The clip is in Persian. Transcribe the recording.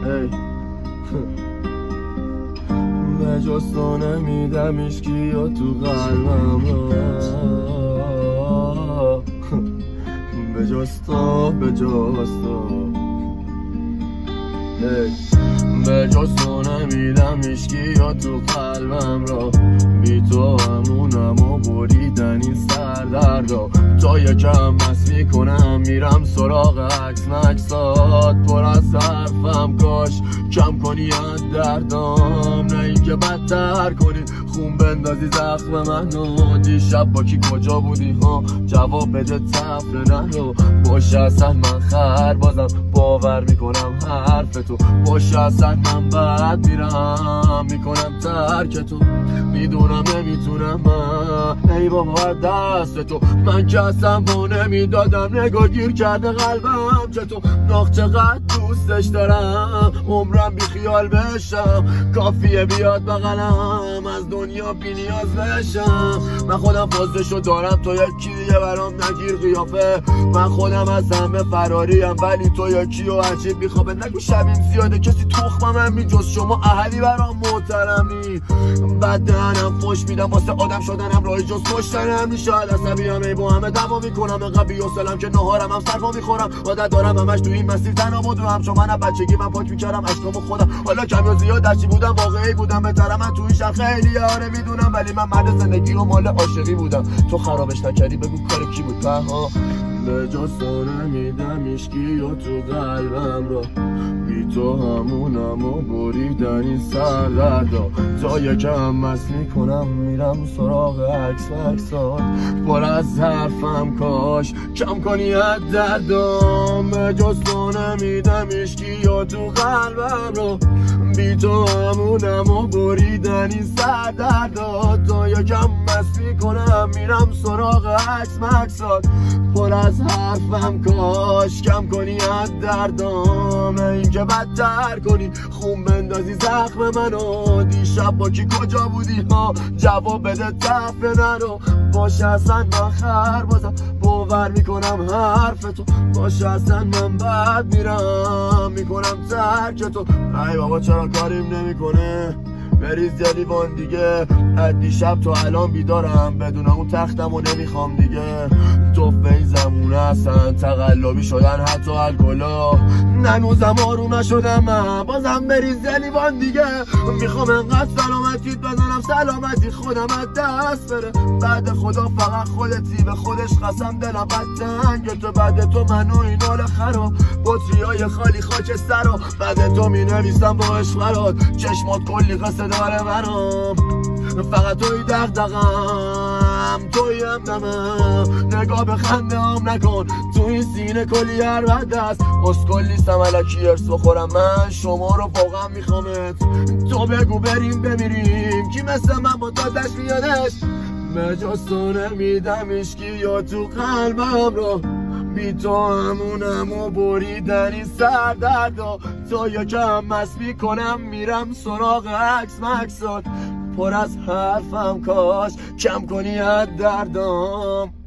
به جز تو نمیدم اشکی یا تو قلبم را، به جز تو به جز تو به جز تو نمیدم اشکی یا تو قلبم را، بی تو همونم و بریدن این سردردا. تا یکم مست میکنم میرم سراغ عکس مکسات، پر از حرفم کاش کم کنی از دردام، نه اینکه بدتر کنی خون بندازی زخم منو. دیشب با کی کجا بودی ها، جواب بده تفره نرو. باشه اصلا من خر بازم باور میکنم حرف تو، باشه اصلا من بد میرم میکنم ترک تو. میدونم نمیتونم من، ای بابا دست تو، من که اصلا با نمیدادم، نگاه گیر کرده قلبم چه تو. ناخ چقدر دوستش دارم، عمرم بی خیال بشم، کافیه بیاد بغلم از دنیا بی نیاز بشم. من خودم فازشو دارم تو یکی دیگه برام نگیر قیافه، من خودم از همه فراریم ولی تو یکی و عجیب میخوابه. نگو شبیم زیاده کسی تخمم می جز شما اهلی برام محترمی. بد دهنم فوش میدم واسه آدم شدنم، راهی جز کشتنم نیست. شاید عصبیم ای با همه دوا میکنم، انقدر بی‌حوصله‌ام که نهارم هم سرپا میخورم. عادت دارم همش تو این مسیر تنها بدوم، چون من بچگی من پاک میکردم اشکامو خودم. حالا کم یا زیاد دستی بودم واقعی بودم، بهترم من تو این شهر خیلی آره میدونم، ولی من مرد زندگی و مال عاشقی بودم. تو خرابش نکردی بگو کار کی بود ها. به جز تو نمیدم اشکی یا تو قلبم را، بی تو همونم و بریدن این سردردا. تا یکم مست میکنم میرم سراغ عکس مکسات، پر از حرفم کاش کم کنی از دردام. به جز تو نمیدم اشکی یا تو قلبم را، بی تو همونم و بریدن این سردردا. تا یکم مست میکنم میرم سراغ عکس مکسات، پر از حرفم کاش کم کنی از دردام، نه اینکه بدتر کنی خون بندازی زخم منو. دیشب با کی کجا بودی ها، جواب بده تفره نرو. باشه اصلا من خر بازم باور میکنم حرف تو، باشه اصلا من بد میرم میکنم ترک تو. ای بابا چرا کاریم نمیکنه، بریز یه لیوان دیگه. از دیشب تا الان بیدارم، بدون اون تختم و نمیخوام دیگه. تو این زمونه اصلا تقلبی شدن حتی الکلا، ننوزم آروم نشدم من، بازم بریز یه لیوان دیگه. میخوام انقدر سلامتیت بزنم سلامتی خودم از دست بره. بعد خدا فقط خودتی، به خودش قسم دلم بد تنگ تو. بعد تو منو این حال خراب، بطریای خالی خاک سرا. بعد تو می نویسم با عشق برات، چشمات کلی قصه داره برام. فقط توی دغدغم، توی هم دمم، نگاه به خنده هم نکن. تو این سینه کلی هر بد است، اسکل نیستم الکی ارس بخورم. من شما رو واقعا میخوامت، تو بگو بریم بمیریم، کی مثل من با تازش میادش. به جز تو نمیدم اشکی یا تو قلبم را، بی تو همونم و بریدن این سردردا. تا یکم مست میکنم میرم سراغ عکس مکسات، پر از حرفم کاش کم کنی از دردام.